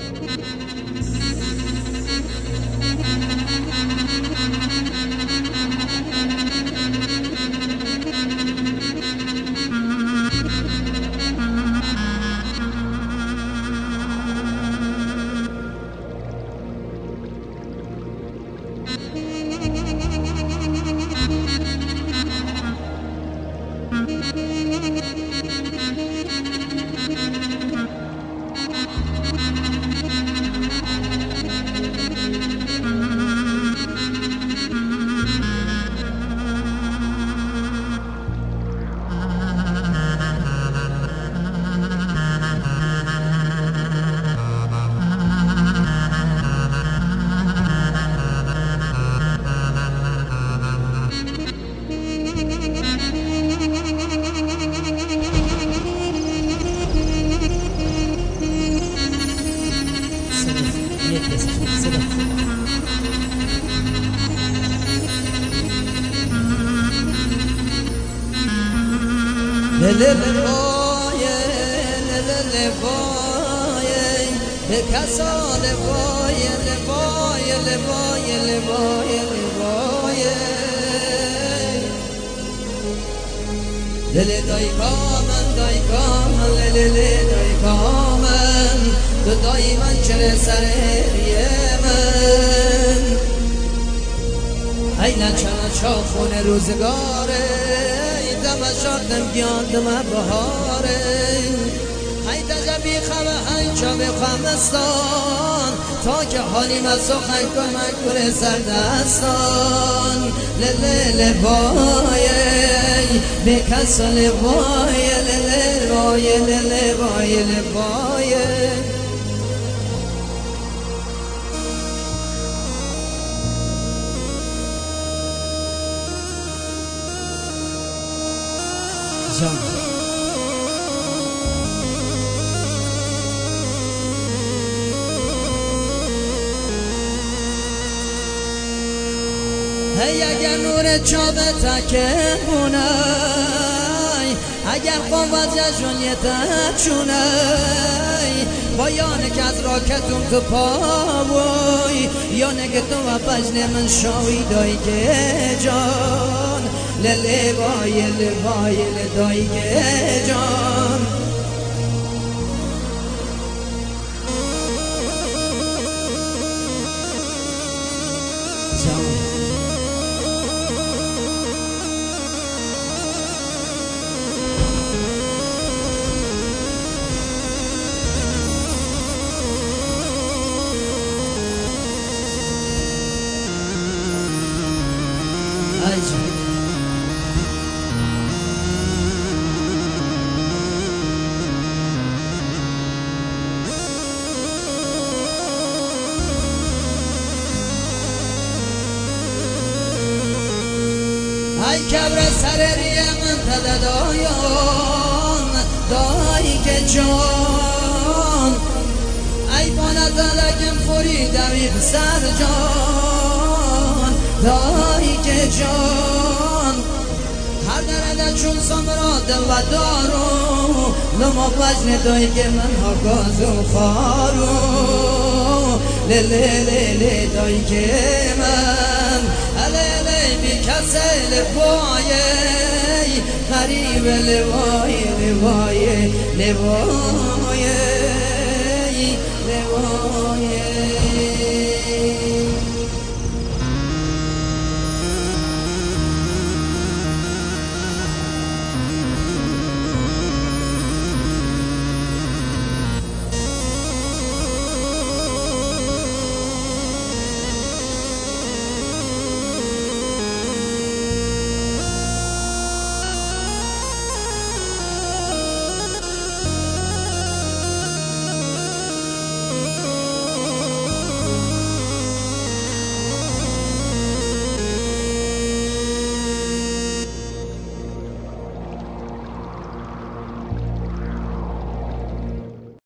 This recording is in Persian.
اگر نور چابه تکه بونای اگر قوت جشونیت چونای بایانه که از راکتون تو پاوی یا نگه تو و بجن من شاوی دایی که جان للی بای لبای لدایی که جان ای کبر سرری من تددایان دایی که جان ای باند دلگم خوری دوی بسر جان دایی که جان هر درده چون سمراد و دارو لما بجن دایی که من ها گازو خارو لیلی دایی که من کسی لبای غریب لبای لبای لبای لبای